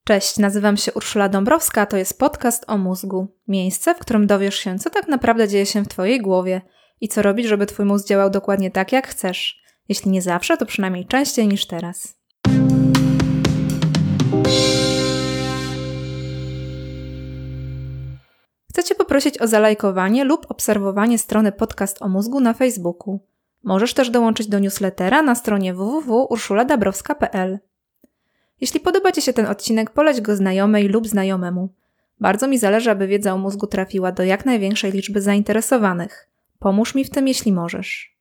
Cześć, nazywam się Urszula Dąbrowska, a to jest podcast o mózgu. Miejsce, w którym dowiesz się, co tak naprawdę dzieje się w Twojej głowie i co robić, żeby Twój mózg działał dokładnie tak, jak chcesz. Jeśli nie zawsze, to przynajmniej częściej niż teraz. Chcę Cię poprosić o zalajkowanie lub obserwowanie strony Podcast o mózgu na Facebooku. Możesz też dołączyć do newslettera na stronie www.urszuladabrowska.pl. Jeśli podoba Ci się ten odcinek, poleć go znajomej lub znajomemu. Bardzo mi zależy, aby wiedza o mózgu trafiła do jak największej liczby zainteresowanych. Pomóż mi w tym, jeśli możesz.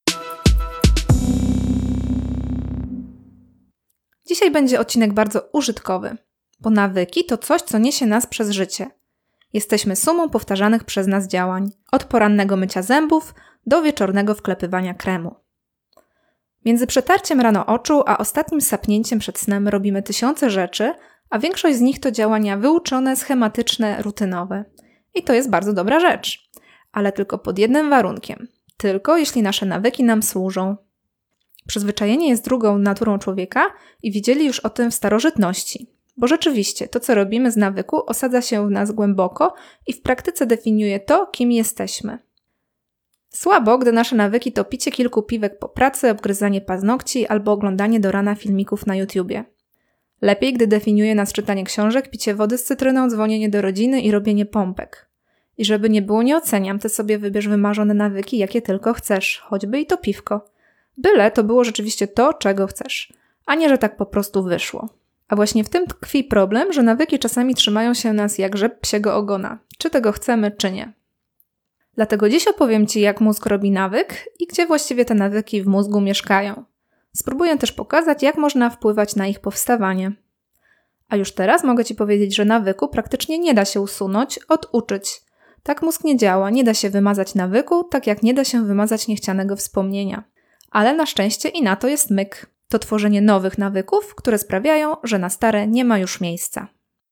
Dzisiaj będzie odcinek bardzo użytkowy, bo nawyki to coś, co niesie nas przez życie. Jesteśmy sumą powtarzanych przez nas działań, od porannego mycia zębów do wieczornego wklepywania kremu. Między przetarciem rano oczu a ostatnim sapnięciem przed snem robimy tysiące rzeczy, a większość z nich to działania wyuczone, schematyczne, rutynowe. I to jest bardzo dobra rzecz. Ale tylko pod jednym warunkiem. Tylko jeśli nasze nawyki nam służą. Przyzwyczajenie jest drugą naturą człowieka i widzieli już o tym w starożytności. Bo rzeczywiście to, co robimy z nawyku, osadza się w nas głęboko i w praktyce definiuje to, kim jesteśmy. Słabo, gdy nasze nawyki to picie kilku piwek po pracy, obgryzanie paznokci albo oglądanie do rana filmików na YouTubie. Lepiej, gdy definiuje nas czytanie książek, picie wody z cytryną, dzwonienie do rodziny i robienie pompek. I żeby nie było, nie oceniam, ty sobie wybierz wymarzone nawyki, jakie tylko chcesz, choćby i to piwko. Byle to było rzeczywiście to, czego chcesz, a nie, że tak po prostu wyszło. A właśnie w tym tkwi problem, że nawyki czasami trzymają się nas jak rzep psiego ogona, czy tego chcemy, czy nie. Dlatego dziś opowiem Ci, jak mózg robi nawyk i gdzie właściwie te nawyki w mózgu mieszkają. Spróbuję też pokazać, jak można wpływać na ich powstawanie. A już teraz mogę Ci powiedzieć, że nawyku praktycznie nie da się usunąć, oduczyć. Tak mózg nie działa, nie da się wymazać nawyku, tak jak nie da się wymazać niechcianego wspomnienia. Ale na szczęście i na to jest myk. To tworzenie nowych nawyków, które sprawiają, że na stare nie ma już miejsca.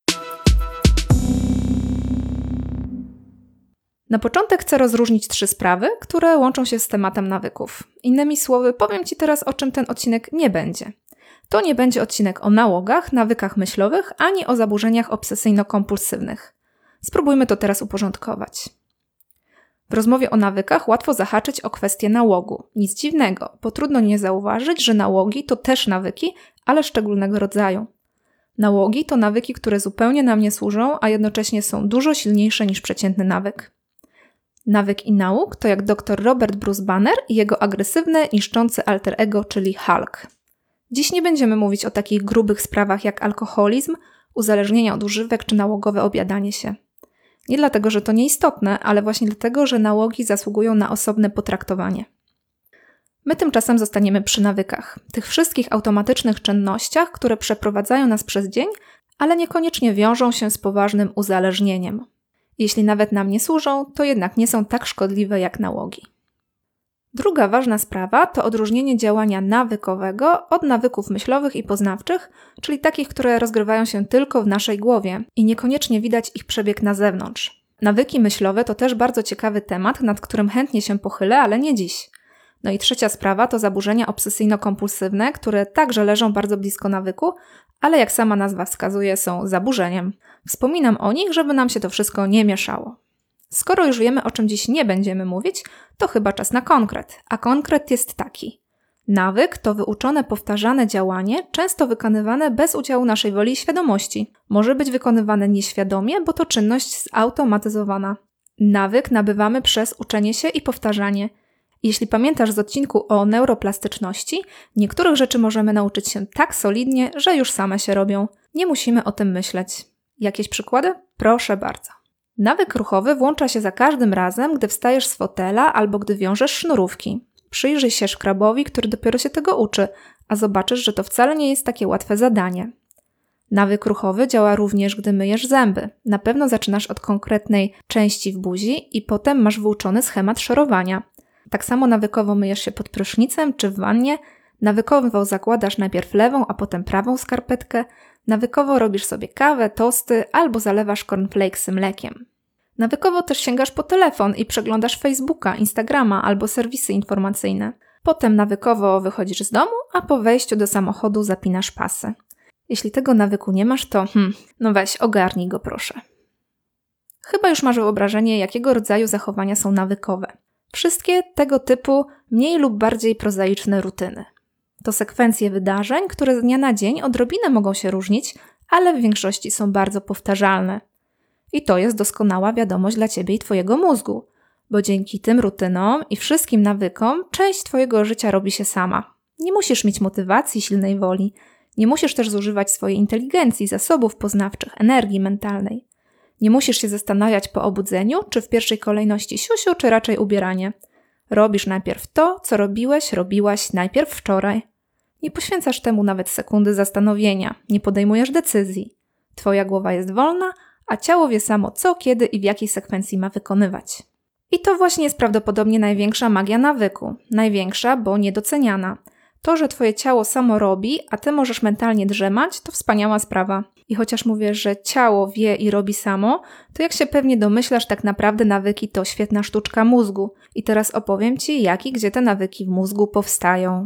Na początek chcę rozróżnić 3 sprawy, które łączą się z tematem nawyków. Innymi słowy, powiem Ci teraz, o czym ten odcinek nie będzie. To nie będzie odcinek o nałogach, nawykach myślowych, ani o zaburzeniach obsesyjno-kompulsywnych. Spróbujmy to teraz uporządkować. W rozmowie o nawykach łatwo zahaczyć o kwestię nałogu. Nic dziwnego, bo trudno nie zauważyć, że nałogi to też nawyki, ale szczególnego rodzaju. Nałogi to nawyki, które zupełnie nam nie służą, a jednocześnie są dużo silniejsze niż przeciętny nawyk. Nawyk i nałóg to jak dr Robert Bruce Banner i jego agresywne, niszczące alter ego, czyli Hulk. Dziś nie będziemy mówić o takich grubych sprawach jak alkoholizm, uzależnienia od używek czy nałogowe objadanie się. Nie dlatego, że to nieistotne, ale właśnie dlatego, że nałogi zasługują na osobne potraktowanie. My tymczasem zostaniemy przy nawykach, tych wszystkich automatycznych czynnościach, które przeprowadzają nas przez dzień, ale niekoniecznie wiążą się z poważnym uzależnieniem. Jeśli nawet nam nie służą, to jednak nie są tak szkodliwe jak nałogi. Druga ważna sprawa to odróżnienie działania nawykowego od nawyków myślowych i poznawczych, czyli takich, które rozgrywają się tylko w naszej głowie i niekoniecznie widać ich przebieg na zewnątrz. Nawyki myślowe to też bardzo ciekawy temat, nad którym chętnie się pochylę, ale nie dziś. No i trzecia sprawa to zaburzenia obsesyjno-kompulsywne, które także leżą bardzo blisko nawyku, ale jak sama nazwa wskazuje, są zaburzeniem. Wspominam o nich, żeby nam się to wszystko nie mieszało. Skoro już wiemy, o czym dziś nie będziemy mówić, to chyba czas na konkret. A konkret jest taki. Nawyk to wyuczone, powtarzane działanie, często wykonywane bez udziału naszej woli i świadomości. Może być wykonywane nieświadomie, bo to czynność zautomatyzowana. Nawyk nabywamy przez uczenie się i powtarzanie. Jeśli pamiętasz z odcinku o neuroplastyczności, niektórych rzeczy możemy nauczyć się tak solidnie, że już same się robią. Nie musimy o tym myśleć. Jakieś przykłady? Proszę bardzo. Nawyk ruchowy włącza się za każdym razem, gdy wstajesz z fotela albo gdy wiążesz sznurówki. Przyjrzyj się szkrabowi, który dopiero się tego uczy, a zobaczysz, że to wcale nie jest takie łatwe zadanie. Nawyk ruchowy działa również, gdy myjesz zęby. Na pewno zaczynasz od konkretnej części w buzi i potem masz wyuczony schemat szorowania. Tak samo nawykowo myjesz się pod prysznicem czy w wannie, nawykowo zakładasz najpierw lewą, a potem prawą skarpetkę, nawykowo robisz sobie kawę, tosty albo zalewasz cornflakesy mlekiem. Nawykowo też sięgasz po telefon i przeglądasz Facebooka, Instagrama albo serwisy informacyjne. Potem nawykowo wychodzisz z domu, a po wejściu do samochodu zapinasz pasy. Jeśli tego nawyku nie masz, to no weź, ogarnij go proszę. Chyba już masz wyobrażenie, jakiego rodzaju zachowania są nawykowe. Wszystkie tego typu mniej lub bardziej prozaiczne rutyny. To sekwencje wydarzeń, które z dnia na dzień odrobinę mogą się różnić, ale w większości są bardzo powtarzalne. I to jest doskonała wiadomość dla Ciebie i Twojego mózgu, bo dzięki tym rutynom i wszystkim nawykom część Twojego życia robi się sama. Nie musisz mieć motywacji, silnej woli. Nie musisz też zużywać swojej inteligencji, zasobów poznawczych, energii mentalnej. Nie musisz się zastanawiać po obudzeniu, czy w pierwszej kolejności siusiu, czy raczej ubieranie. Robisz najpierw to, co robiłaś najpierw wczoraj. Nie poświęcasz temu nawet sekundy zastanowienia, nie podejmujesz decyzji. Twoja głowa jest wolna, a ciało wie samo co, kiedy i w jakiej sekwencji ma wykonywać. I to właśnie jest prawdopodobnie największa magia nawyku. Największa, bo niedoceniana. To, że Twoje ciało samo robi, a Ty możesz mentalnie drzemać, to wspaniała sprawa. I chociaż mówię, że ciało wie i robi samo, to jak się pewnie domyślasz, tak naprawdę nawyki to świetna sztuczka mózgu. I teraz opowiem Ci, jak i gdzie te nawyki w mózgu powstają.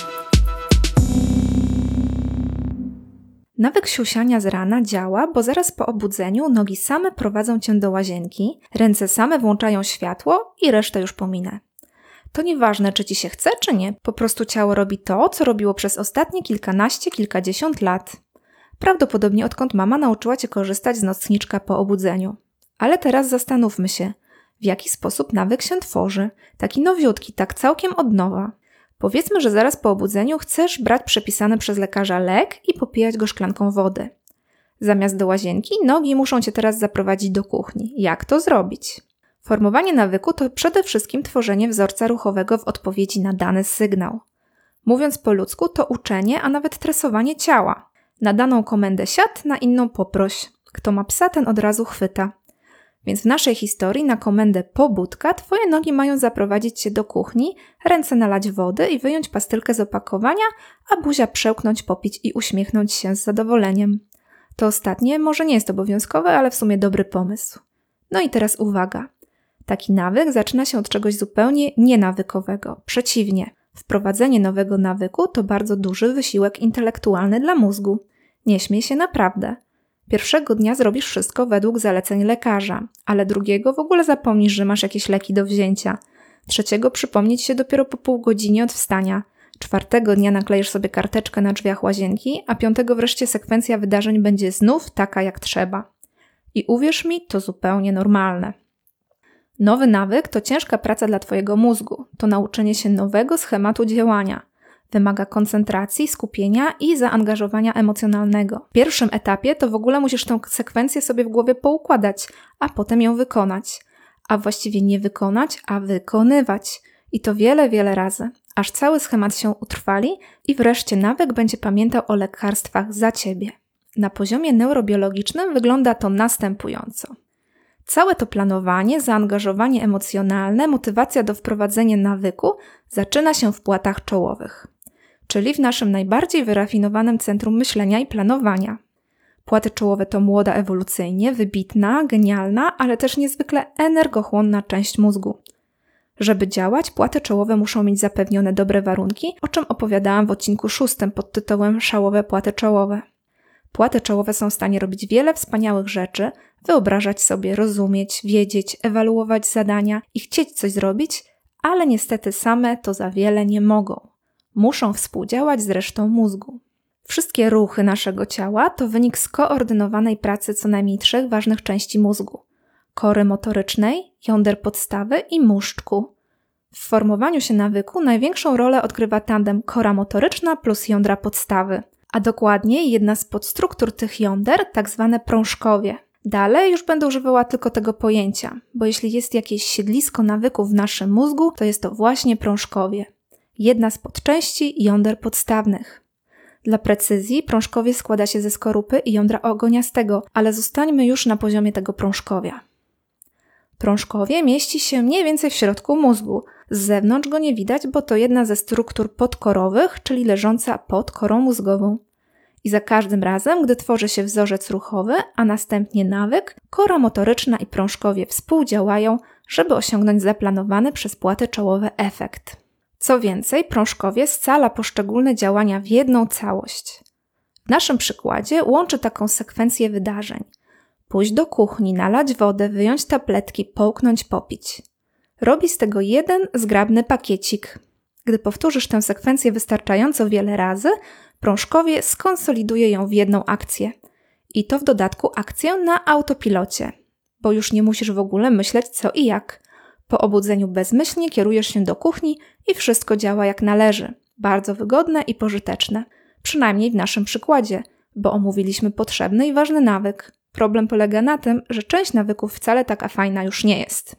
Nawyk siusiania z rana działa, bo zaraz po obudzeniu nogi same prowadzą Cię do łazienki, ręce same włączają światło i resztę już pominę. To nieważne, czy Ci się chce, czy nie. Po prostu ciało robi to, co robiło przez ostatnie kilkadziesiąt lat. Prawdopodobnie odkąd mama nauczyła Cię korzystać z nocniczka po obudzeniu. Ale teraz zastanówmy się, w jaki sposób nawyk się tworzy. Taki nowiutki, tak całkiem od nowa. Powiedzmy, że zaraz po obudzeniu chcesz brać przepisany przez lekarza lek i popijać go szklanką wody. Zamiast do łazienki, nogi muszą Cię teraz zaprowadzić do kuchni. Jak to zrobić? Formowanie nawyku to przede wszystkim tworzenie wzorca ruchowego w odpowiedzi na dany sygnał. Mówiąc po ludzku, to uczenie, a nawet tresowanie ciała. Na daną komendę siad, na inną poproś. Kto ma psa, ten od razu chwyta. Więc w naszej historii na komendę pobudka Twoje nogi mają zaprowadzić Cię do kuchni, ręce nalać wody i wyjąć pastylkę z opakowania, a buzia przełknąć, popić i uśmiechnąć się z zadowoleniem. To ostatnie może nie jest obowiązkowe, ale w sumie dobry pomysł. No i teraz uwaga. Taki nawyk zaczyna się od czegoś zupełnie nienawykowego. Przeciwnie, wprowadzenie nowego nawyku to bardzo duży wysiłek intelektualny dla mózgu. Nie śmiej się naprawdę. Pierwszego dnia zrobisz wszystko według zaleceń lekarza, ale drugiego w ogóle zapomnisz, że masz jakieś leki do wzięcia. Trzeciego przypomnieć się dopiero po pół godziny od wstania. Czwartego dnia naklejesz sobie karteczkę na drzwiach łazienki, a piątego wreszcie sekwencja wydarzeń będzie znów taka jak trzeba. I uwierz mi, to zupełnie normalne. Nowy nawyk to ciężka praca dla Twojego mózgu. To nauczenie się nowego schematu działania. Wymaga koncentracji, skupienia i zaangażowania emocjonalnego. W pierwszym etapie to w ogóle musisz tę sekwencję sobie w głowie poukładać, a potem ją wykonać. A właściwie nie wykonać, a wykonywać. I to wiele, wiele razy. Aż cały schemat się utrwali i wreszcie nawyk będzie pamiętał o lekarstwach za Ciebie. Na poziomie neurobiologicznym wygląda to następująco. Całe to planowanie, zaangażowanie emocjonalne, motywacja do wprowadzenia nawyku zaczyna się w płatach czołowych, czyli w naszym najbardziej wyrafinowanym centrum myślenia i planowania. Płaty czołowe to młoda ewolucyjnie, wybitna, genialna, ale też niezwykle energochłonna część mózgu. Żeby działać, płaty czołowe muszą mieć zapewnione dobre warunki, o czym opowiadałam w odcinku 6 pod tytułem Szałowe płaty czołowe. Płaty czołowe są w stanie robić wiele wspaniałych rzeczy, wyobrażać sobie, rozumieć, wiedzieć, ewaluować zadania i chcieć coś zrobić, ale niestety same to za wiele nie mogą. Muszą współdziałać z resztą mózgu. Wszystkie ruchy naszego ciała to wynik skoordynowanej pracy co najmniej 3 ważnych części mózgu. Kory motorycznej, jąder podstawy i muszczku. W formowaniu się nawyku największą rolę odgrywa tandem kora motoryczna plus jądra podstawy, a dokładniej jedna z podstruktur tych jąder, tak zwane prążkowie. Dalej już będę używała tylko tego pojęcia, bo jeśli jest jakieś siedlisko nawyków w naszym mózgu, to jest to właśnie prążkowie. Jedna z podczęści jąder podstawnych. Dla precyzji prążkowie składa się ze skorupy i jądra ogoniastego, ale zostańmy już na poziomie tego prążkowia. Prążkowie mieści się mniej więcej w środku mózgu. Z zewnątrz go nie widać, bo to jedna ze struktur podkorowych, czyli leżąca pod korą mózgową. I za każdym razem, gdy tworzy się wzorzec ruchowy, a następnie nawyk, kora motoryczna i prążkowie współdziałają, żeby osiągnąć zaplanowany przez płaty czołowe efekt. Co więcej, prążkowie scala poszczególne działania w jedną całość. W naszym przykładzie łączy taką sekwencję wydarzeń. Pójść do kuchni, nalać wodę, wyjąć tabletki, połknąć, popić. Robi z tego jeden zgrabny pakiecik. Gdy powtórzysz tę sekwencję wystarczająco wiele razy, prążkowie skonsoliduje ją w jedną akcję. I to w dodatku akcję na autopilocie, bo już nie musisz w ogóle myśleć co i jak. Po obudzeniu bezmyślnie kierujesz się do kuchni i wszystko działa jak należy. Bardzo wygodne i pożyteczne. Przynajmniej w naszym przykładzie, bo omówiliśmy potrzebny i ważny nawyk. Problem polega na tym, że część nawyków wcale taka fajna już nie jest.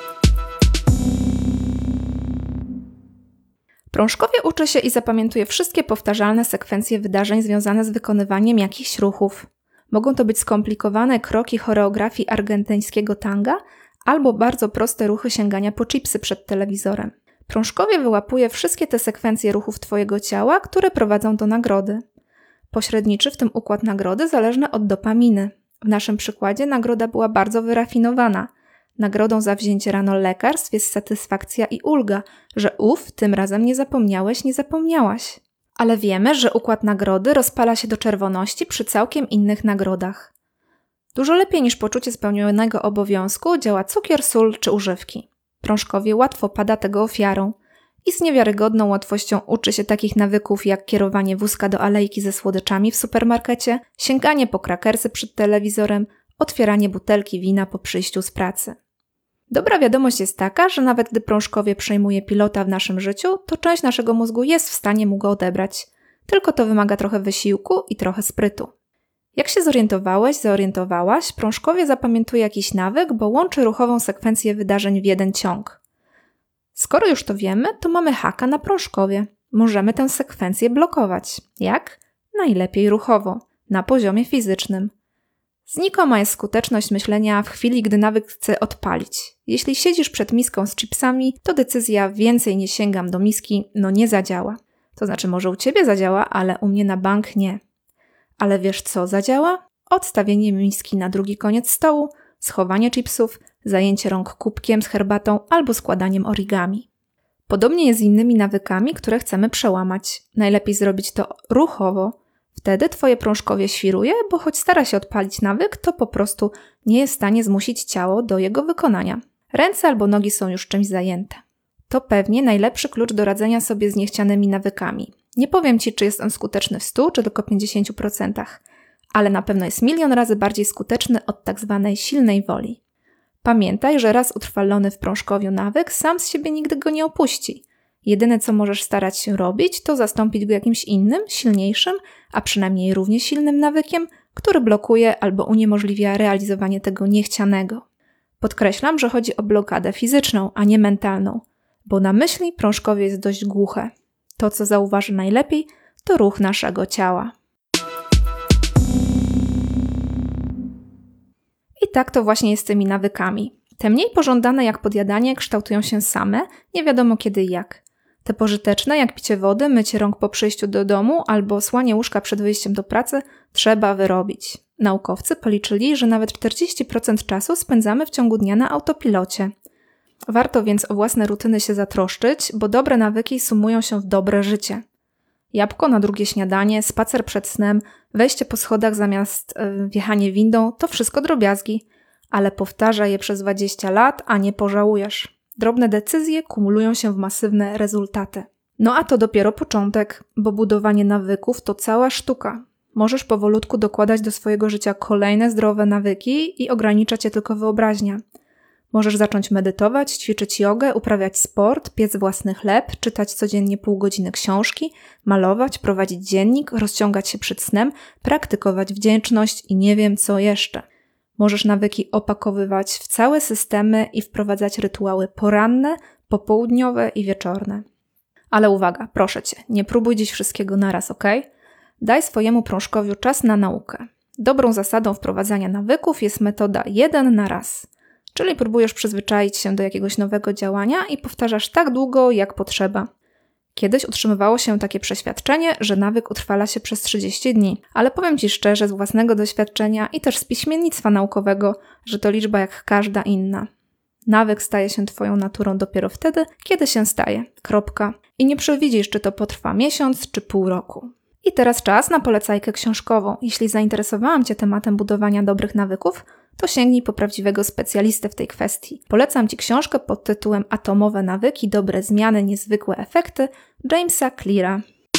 Prążkowie uczy się i zapamiętuje wszystkie powtarzalne sekwencje wydarzeń związane z wykonywaniem jakichś ruchów. Mogą to być skomplikowane kroki choreografii argentyńskiego tanga albo bardzo proste ruchy sięgania po chipsy przed telewizorem. Prążkowie wyłapuje wszystkie te sekwencje ruchów Twojego ciała, które prowadzą do nagrody. Pośredniczy w tym układ nagrody zależny od dopaminy. W naszym przykładzie nagroda była bardzo wyrafinowana. Nagrodą za wzięcie rano lekarstw jest satysfakcja i ulga, że tym razem nie zapomniałeś, nie zapomniałaś. Ale wiemy, że układ nagrody rozpala się do czerwoności przy całkiem innych nagrodach. Dużo lepiej niż poczucie spełnionego obowiązku działa cukier, sól czy używki. Prążkowie łatwo pada tego ofiarą i z niewiarygodną łatwością uczy się takich nawyków jak kierowanie wózka do alejki ze słodyczami w supermarkecie, sięganie po krakersy przed telewizorem, otwieranie butelki wina po przyjściu z pracy. Dobra wiadomość jest taka, że nawet gdy prążkowie przejmuje pilota w naszym życiu, to część naszego mózgu jest w stanie mu go odebrać. Tylko to wymaga trochę wysiłku i trochę sprytu. Jak się zorientowałaś, prążkowie zapamiętuje jakiś nawyk, bo łączy ruchową sekwencję wydarzeń w jeden ciąg. Skoro już to wiemy, to mamy haka na prążkowie. Możemy tę sekwencję blokować. Jak? Najlepiej ruchowo, na poziomie fizycznym. Znikoma jest skuteczność myślenia w chwili, gdy nawyk chce odpalić. Jeśli siedzisz przed miską z chipsami, to decyzja więcej nie sięgam do miski, nie zadziała. To znaczy może u Ciebie zadziała, ale u mnie na bank nie. Ale wiesz co zadziała? Odstawienie miski na drugi koniec stołu, schowanie chipsów, zajęcie rąk kubkiem z herbatą albo składaniem origami. Podobnie jest z innymi nawykami, które chcemy przełamać. Najlepiej zrobić to ruchowo. Wtedy Twoje prążkowie świruje, bo choć stara się odpalić nawyk, to po prostu nie jest w stanie zmusić ciało do jego wykonania. Ręce albo nogi są już czymś zajęte. To pewnie najlepszy klucz do radzenia sobie z niechcianymi nawykami. Nie powiem Ci, czy jest on skuteczny w 100 czy tylko 50%, ale na pewno jest 1 000 000 razy bardziej skuteczny od tak zwanej silnej woli. Pamiętaj, że raz utrwalony w prążkowiu nawyk sam z siebie nigdy go nie opuści. Jedyne, co możesz starać się robić, to zastąpić go jakimś innym, silniejszym, a przynajmniej równie silnym nawykiem, który blokuje albo uniemożliwia realizowanie tego niechcianego. Podkreślam, że chodzi o blokadę fizyczną, a nie mentalną, bo na myśli prążkowie jest dość głuche. To, co zauważy najlepiej, to ruch naszego ciała. I tak to właśnie jest z tymi nawykami. Te mniej pożądane jak podjadanie kształtują się same, nie wiadomo kiedy i jak. Te pożyteczne jak picie wody, mycie rąk po przyjściu do domu albo słanie łóżka przed wyjściem do pracy trzeba wyrobić. Naukowcy policzyli, że nawet 40% czasu spędzamy w ciągu dnia na autopilocie. Warto więc o własne rutyny się zatroszczyć, bo dobre nawyki sumują się w dobre życie. Jabłko na drugie śniadanie, spacer przed snem, wejście po schodach zamiast wjechanie windą to wszystko drobiazgi, ale powtarzaj je przez 20 lat, a nie pożałujesz. Drobne decyzje kumulują się w masywne rezultaty. A to dopiero początek, bo budowanie nawyków to cała sztuka. Możesz powolutku dokładać do swojego życia kolejne zdrowe nawyki i ograniczać je tylko wyobraźnia. Możesz zacząć medytować, ćwiczyć jogę, uprawiać sport, piec własny chleb, czytać codziennie pół godziny książki, malować, prowadzić dziennik, rozciągać się przed snem, praktykować wdzięczność i nie wiem co jeszcze. Możesz nawyki opakowywać w całe systemy i wprowadzać rytuały poranne, popołudniowe i wieczorne. Ale uwaga, proszę Cię, nie próbuj dziś wszystkiego naraz, ok? Daj swojemu prążkowiu czas na naukę. Dobrą zasadą wprowadzania nawyków jest metoda 1 na raz. Czyli próbujesz przyzwyczaić się do jakiegoś nowego działania i powtarzasz tak długo, jak potrzeba. Kiedyś utrzymywało się takie przeświadczenie, że nawyk utrwala się przez 30 dni, ale powiem Ci szczerze z własnego doświadczenia i też z piśmiennictwa naukowego, że to liczba jak każda inna. Nawyk staje się Twoją naturą dopiero wtedy, kiedy się staje. Kropka. I nie przewidzisz, czy to potrwa miesiąc, czy pół roku. I teraz czas na polecajkę książkową. Jeśli zainteresowałam Cię tematem budowania dobrych nawyków, to sięgnij po prawdziwego specjalistę w tej kwestii. Polecam Ci książkę pod tytułem Atomowe nawyki, dobre zmiany, niezwykłe efekty Jamesa Cleara.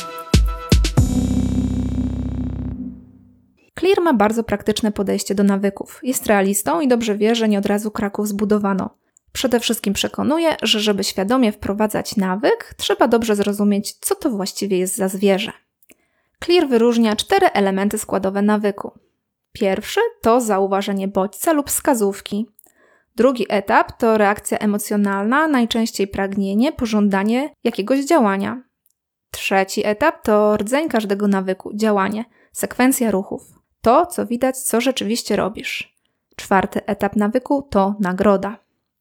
Clear ma bardzo praktyczne podejście do nawyków. Jest realistą i dobrze wie, że nie od razu Kraków zbudowano. Przede wszystkim przekonuje, że żeby świadomie wprowadzać nawyk, trzeba dobrze zrozumieć, co to właściwie jest za zwierzę. Clear wyróżnia 4 elementy składowe nawyku. Pierwszy to zauważenie bodźca lub wskazówki. Drugi etap to reakcja emocjonalna, najczęściej pragnienie, pożądanie jakiegoś działania. Trzeci etap to rdzeń każdego nawyku, działanie, sekwencja ruchów. To, co widać, co rzeczywiście robisz. Czwarty etap nawyku to nagroda.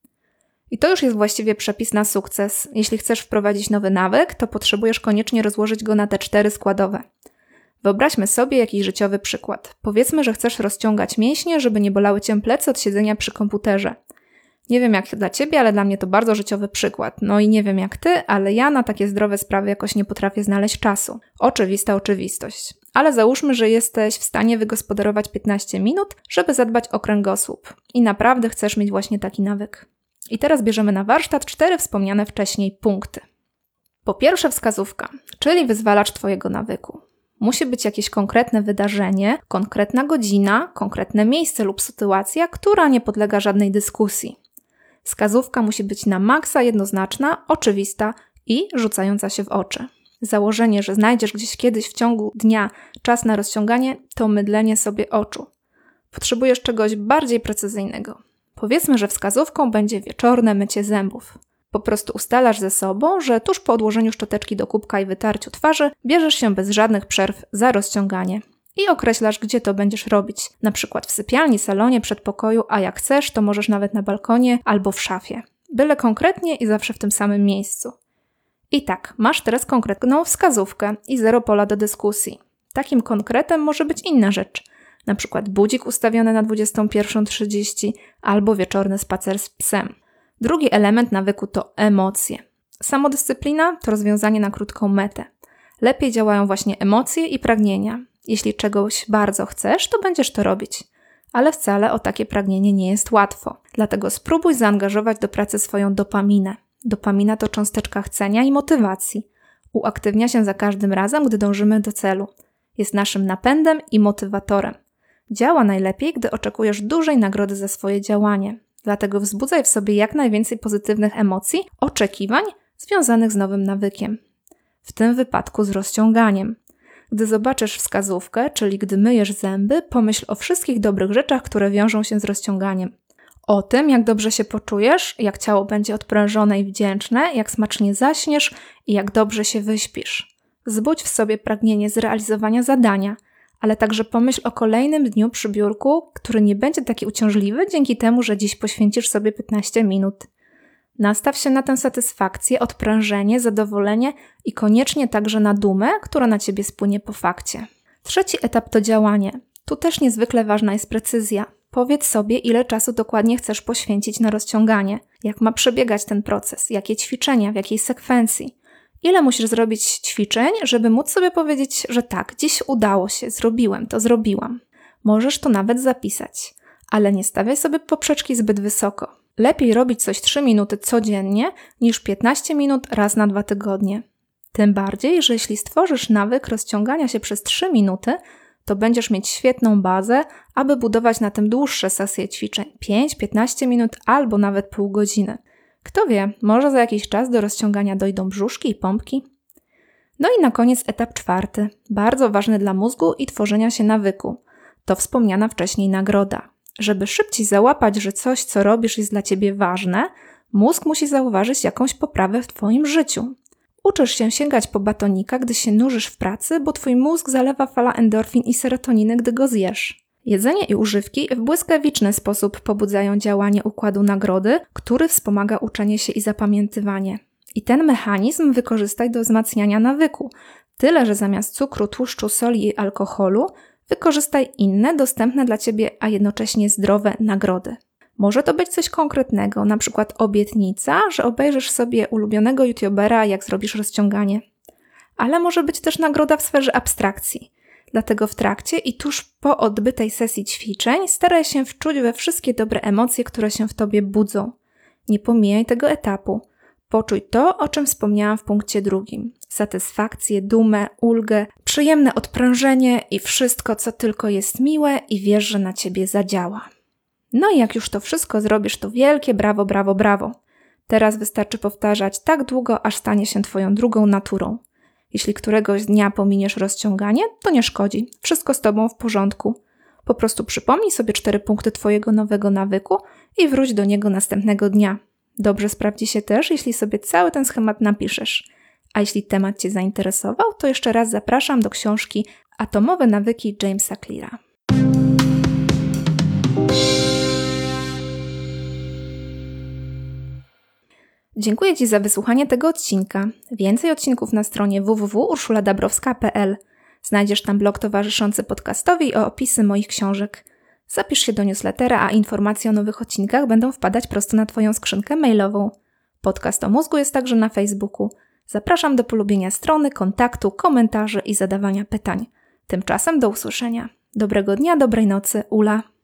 I to już jest właściwie przepis na sukces. Jeśli chcesz wprowadzić nowy nawyk, to potrzebujesz koniecznie rozłożyć go na te 4 składowe. Wyobraźmy sobie jakiś życiowy przykład. Powiedzmy, że chcesz rozciągać mięśnie, żeby nie bolały Cię plecy od siedzenia przy komputerze. Nie wiem jak dla Ciebie, ale dla mnie to bardzo życiowy przykład. No i nie wiem jak Ty, ale ja na takie zdrowe sprawy jakoś nie potrafię znaleźć czasu. Oczywista oczywistość. Ale załóżmy, że jesteś w stanie wygospodarować 15 minut, żeby zadbać o kręgosłup. I naprawdę chcesz mieć właśnie taki nawyk. I teraz bierzemy na warsztat 4 wspomniane wcześniej punkty. Po pierwsze wskazówka, czyli wyzwalacz Twojego nawyku. Musi być jakieś konkretne wydarzenie, konkretna godzina, konkretne miejsce lub sytuacja, która nie podlega żadnej dyskusji. Wskazówka musi być na maksa jednoznaczna, oczywista i rzucająca się w oczy. Założenie, że znajdziesz gdzieś kiedyś w ciągu dnia czas na rozciąganie, to mydlenie sobie oczu. Potrzebujesz czegoś bardziej precyzyjnego. Powiedzmy, że wskazówką będzie wieczorne mycie zębów. Po prostu ustalasz ze sobą, że tuż po odłożeniu szczoteczki do kubka i wytarciu twarzy bierzesz się bez żadnych przerw za rozciąganie. I określasz, gdzie to będziesz robić. Na przykład w sypialni, salonie, przedpokoju, a jak chcesz, to możesz nawet na balkonie albo w szafie. Byle konkretnie i zawsze w tym samym miejscu. I tak, masz teraz konkretną wskazówkę i 0 pola do dyskusji. Takim konkretem może być inna rzecz. Na przykład budzik ustawiony na 21:30 albo wieczorny spacer z psem. Drugi element nawyku to emocje. Samodyscyplina to rozwiązanie na krótką metę. Lepiej działają właśnie emocje i pragnienia. Jeśli czegoś bardzo chcesz, to będziesz to robić. Ale wcale o takie pragnienie nie jest łatwo. Dlatego spróbuj zaangażować do pracy swoją dopaminę. Dopamina to cząsteczka chcenia i motywacji. Uaktywnia się za każdym razem, gdy dążymy do celu. Jest naszym napędem i motywatorem. Działa najlepiej, gdy oczekujesz dużej nagrody za swoje działanie. Dlatego wzbudzaj w sobie jak najwięcej pozytywnych emocji, oczekiwań związanych z nowym nawykiem. W tym wypadku z rozciąganiem. Gdy zobaczysz wskazówkę, czyli gdy myjesz zęby, pomyśl o wszystkich dobrych rzeczach, które wiążą się z rozciąganiem. O tym, jak dobrze się poczujesz, jak ciało będzie odprężone i wdzięczne, jak smacznie zaśniesz i jak dobrze się wyśpisz. Zbudź w sobie pragnienie zrealizowania zadania, ale także pomyśl o kolejnym dniu przy biurku, który nie będzie taki uciążliwy dzięki temu, że dziś poświęcisz sobie 15 minut. Nastaw się na tę satysfakcję, odprężenie, zadowolenie i koniecznie także na dumę, która na Ciebie spłynie po fakcie. Trzeci etap to działanie. Tu też niezwykle ważna jest precyzja. Powiedz sobie, ile czasu dokładnie chcesz poświęcić na rozciąganie, jak ma przebiegać ten proces, jakie ćwiczenia, w jakiej sekwencji. Ile musisz zrobić ćwiczeń, żeby móc sobie powiedzieć, że tak, dziś udało się, zrobiłem to, zrobiłam. Możesz to nawet zapisać, ale nie stawiaj sobie poprzeczki zbyt wysoko. Lepiej robić coś 3 minuty codziennie niż 15 minut raz na 2 tygodnie. Tym bardziej, że jeśli stworzysz nawyk rozciągania się przez 3 minuty, to będziesz mieć świetną bazę, aby budować na tym dłuższe sesje ćwiczeń 5-15 minut albo nawet pół godziny. Kto wie, może za jakiś czas do rozciągania dojdą brzuszki i pompki. No i na koniec etap 4, bardzo ważny dla mózgu i tworzenia się nawyku. To wspomniana wcześniej nagroda. Żeby szybciej załapać, że coś, co robisz, jest dla Ciebie ważne, mózg musi zauważyć jakąś poprawę w Twoim życiu. Uczysz się sięgać po batonika, gdy się nużysz w pracy, bo Twój mózg zalewa fala endorfin i serotoniny, gdy go zjesz. Jedzenie i używki w błyskawiczny sposób pobudzają działanie układu nagrody, który wspomaga uczenie się i zapamiętywanie. I ten mechanizm wykorzystaj do wzmacniania nawyku. Tyle, że zamiast cukru, tłuszczu, soli i alkoholu wykorzystaj inne, dostępne dla Ciebie, a jednocześnie zdrowe nagrody. Może to być coś konkretnego, na przykład obietnica, że obejrzysz sobie ulubionego youtubera, jak zrobisz rozciąganie. ale może być też nagroda w sferze abstrakcji. Dlatego w trakcie i tuż po odbytej sesji ćwiczeń staraj się wczuć we wszystkie dobre emocje, które się w tobie budzą. Nie pomijaj tego etapu. Poczuj to, o czym wspomniałam w punkcie 2. Satysfakcję, dumę, ulgę, przyjemne odprężenie i wszystko, co tylko jest miłe i wiesz, że na ciebie zadziała. No i jak już to wszystko zrobisz, to wielkie brawo, brawo, brawo. Teraz wystarczy powtarzać tak długo, aż stanie się twoją drugą naturą. Jeśli któregoś dnia pominiesz rozciąganie, to nie szkodzi. Wszystko z tobą w porządku. Po prostu przypomnij sobie 4 punkty twojego nowego nawyku i wróć do niego następnego dnia. Dobrze sprawdzi się też, jeśli sobie cały ten schemat napiszesz. A jeśli temat cię zainteresował, to jeszcze raz zapraszam do książki Atomowe nawyki Jamesa Cleara. Dziękuję Ci za wysłuchanie tego odcinka. Więcej odcinków na stronie www.urszuladabrowska.pl. Znajdziesz tam blog towarzyszący podcastowi i opisy moich książek. Zapisz się do newslettera, a informacje o nowych odcinkach będą wpadać prosto na Twoją skrzynkę mailową. Podcast o mózgu jest także na Facebooku. Zapraszam do polubienia strony, kontaktu, komentarzy i zadawania pytań. Tymczasem do usłyszenia. Dobrego dnia, dobrej nocy, Ula.